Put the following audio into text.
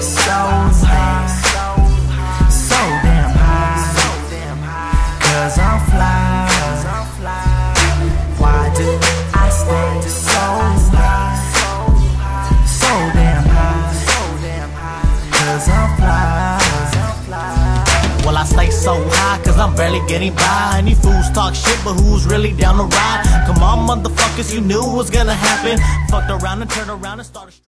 so high, so damn high, 'cause I'm fly. Why do I stay so high, so damn high, 'cause I'm fly. Well, I stay so high 'cause I'm barely getting by. Any fools talk shit, but who's really down to ride? Come on, motherfuckers, you knew what was gonna happen. Fucked around and turned around and started